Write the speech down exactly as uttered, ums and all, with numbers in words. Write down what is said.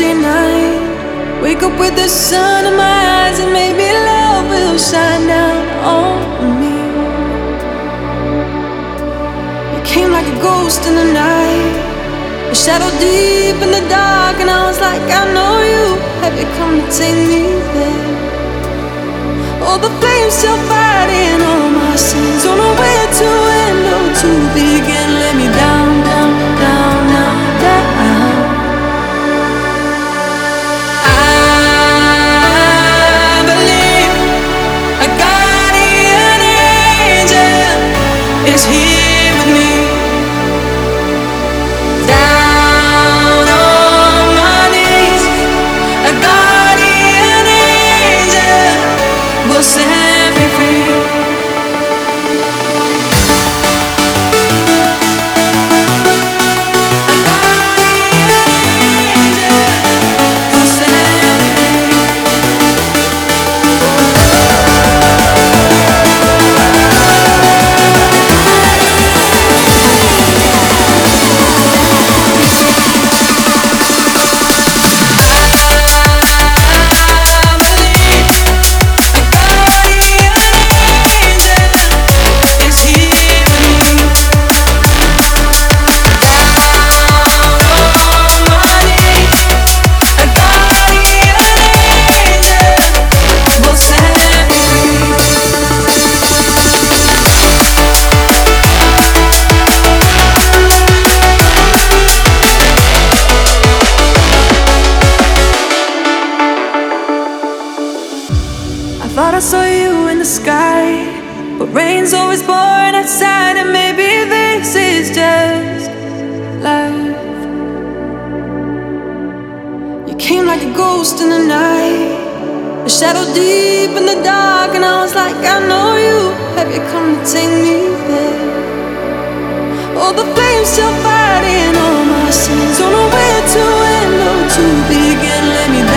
empty night. Wake up with the sun in my eyes, and maybe love will shine down on me. You came like a ghost in the night, a shadow deep in the dark, and I was like, I know you. Have you come to take me there? All the flames still fighting all my sins. Don't know where to end or to begin. Let me down, down, down, down, down. I believe a guardian angel is here with me. Down on my knees, a guardian angel will set me free. Thought I saw you in the sky, but rain's always pouring outside, and maybe this is just life. You came like a ghost in the night, a shadow deep in the dark, and I was like, I know you. Have you come to take me there? All the flames still fighting all my sins. Don't know where to end or to begin. Let me